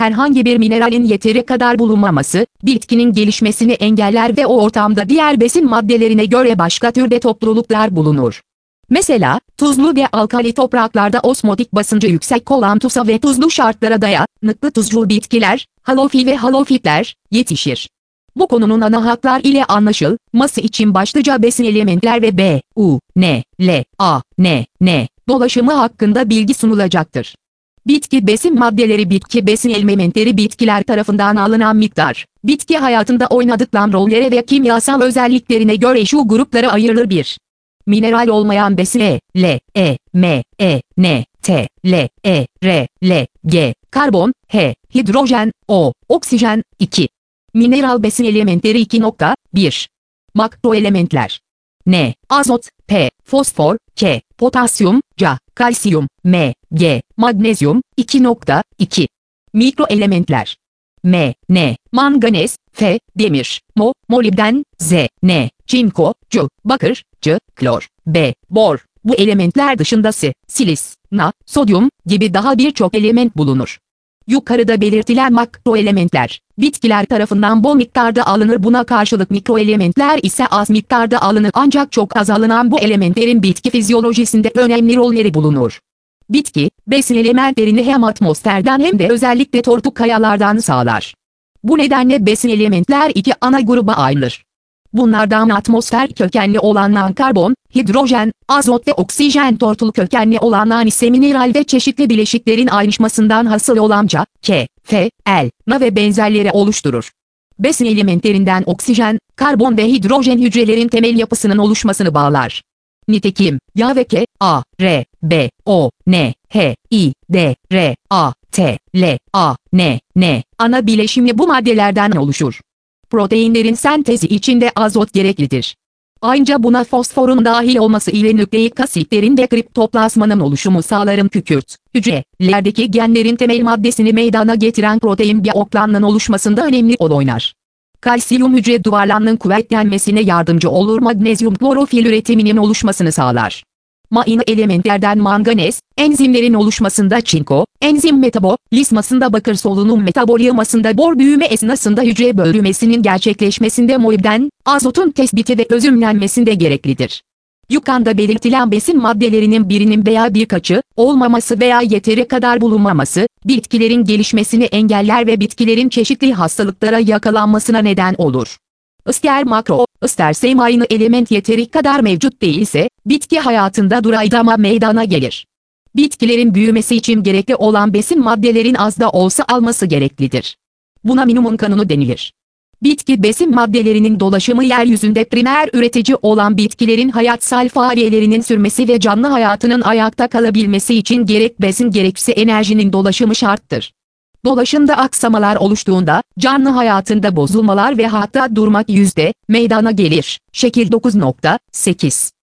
herhangi bir mineralin yeteri kadar bulunmaması, bitkinin gelişmesini engeller ve o ortamda diğer besin maddelerine göre başka türde topluluklar bulunur. Mesela, tuzlu ve alkali topraklarda osmotik basıncı yüksek olan tusa ve tuzlu şartlara dayanıklı tuzlu bitkiler, halofil ve halofitler, yetişir. Bu konunun ana hatlar ile anlaşılması için başlıca besin elementler ve B, U, N, L, A, N dolaşımı hakkında bilgi sunulacaktır. Bitki besin maddeleri. Bitki besin elementleri bitkiler tarafından alınan miktar, bitki hayatında oynadıkları rollere ve kimyasal özelliklerine göre şu gruplara ayrılır: 1. Mineral olmayan besin L, M, N, T, L, R, L, G, karbon, H, hidrojen, O, oksijen. 2. Mineral besin elementleri 2.1. Makroelementler: N, azot, P, fosfor, K, potasyum, C, kalsiyum, M, G, magnezyum. 2.2. Mikroelementler: M, N, manganez, F, demir, molibden, Z, N, çinko, C, bakır, C, klor, B, bor. Bu elementler dışında silis, Na, sodyum gibi daha birçok element bulunur. Yukarıda belirtilen makroelementler, bitkiler tarafından bol miktarda alınır. Buna karşılık mikroelementler ise az miktarda alınır, ancak çok az alınan bu elementlerin bitki fizyolojisinde önemli rolleri bulunur. Bitki, besin elementlerini hem atmosferden hem de özellikle tortu kayalardan sağlar. Bu nedenle besin elementler iki ana gruba ayrılır. Bunlardan atmosfer kökenli olanlar karbon, hidrojen, azot ve oksijen, tortul kökenli olanlar ise mineral ve çeşitli bileşiklerin ayrışmasından hasıl olan C, K, F, L, Na ve benzerleri oluşturur. Besin elementlerinden oksijen, karbon ve hidrojen hücrelerin temel yapısının oluşmasını bağlar. Nitekim, yağ ve K, A, R, B, O, N, H, I, D, R, A, T, L, A, N, ana bileşimi bu maddelerden oluşur. Proteinlerin sentezi içinde azot gereklidir. Ayrıca buna fosforun dahil olması ile nükleik asitlerin ve kriptoplazmanın oluşumu sağlar. Kükürt hücrelerdeki genlerin temel maddesini meydana getiren protein biyoklanının oluşmasında önemli rol oynar. Kalsiyum hücre duvarlarının kuvvetlenmesine yardımcı olur. Magnezyum klorofil üretiminin oluşmasını sağlar. Aynı elementlerden manganez, enzimlerin oluşmasında çinko, enzim metabolizmasında bakır, solunum metabolizmasında bor, büyüme esnasında hücre bölünmesinin gerçekleşmesinde molibden, azotun tespiti ve özümlenmesinde gereklidir. Yukarıda belirtilen besin maddelerinin birinin veya birkaçı olmaması veya yeteri kadar bulunmaması, bitkilerin gelişmesini engeller ve bitkilerin çeşitli hastalıklara yakalanmasına neden olur. İster makro, isterse aynı element yeteri kadar mevcut değilse, bitki hayatında duraydama meydana gelir. Bitkilerin büyümesi için gerekli olan besin maddelerin az da olsa alması gereklidir. Buna minimum kanunu denilir. Bitki besin maddelerinin dolaşımı yeryüzünde primer üretici olan bitkilerin hayatsal faaliyetlerinin sürmesi ve canlı hayatının ayakta kalabilmesi için gerek besin gerekse enerjinin dolaşımı şarttır. Dolaşımda aksamalar oluştuğunda, canlı hayatında bozulmalar ve hatta durmak meydana gelir. Şekil 9.8